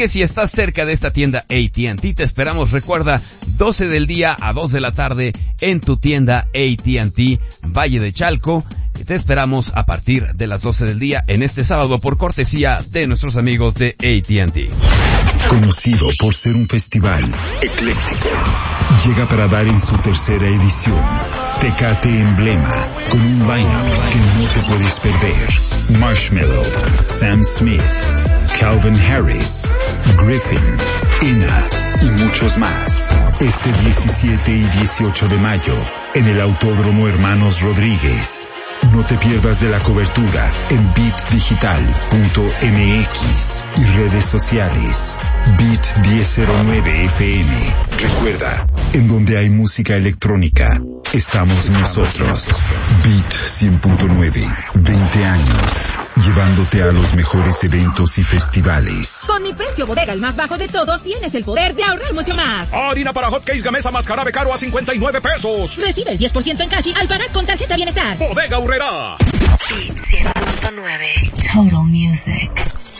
Que si estás cerca de esta tienda AT&T, te esperamos, recuerda, 12 del día a 2 de la tarde en tu tienda AT&T Valle de Chalco. Te esperamos a partir de las 12 del día en este sábado por cortesía de nuestros amigos de AT&T. Conocido por ser un festival ecléctico, llega para dar en su tercera edición Tecate Emblema, con un lineup que no te puedes perder. Marshmello, Sam Smith, Calvin Harris, Griffin, Ina y muchos más. Este 17 y 18 de mayo en el Autódromo Hermanos Rodríguez. No te pierdas de la cobertura en beatdigital.mx y redes sociales. Beat 1009 FM. Recuerda, en donde hay música electrónica, estamos nosotros. Beat 100.9, 20 años, llevándote a los mejores eventos y festivales. Con mi precio bodega, el más bajo de todos, tienes el poder de ahorrar mucho más. Harina para hotcakes Gamesa más jarabe caro a 59 pesos. Recibe el 10% en cash al pagar con tarjeta Bienestar. Bodega Aurrera. Beat 100.9. Total Music.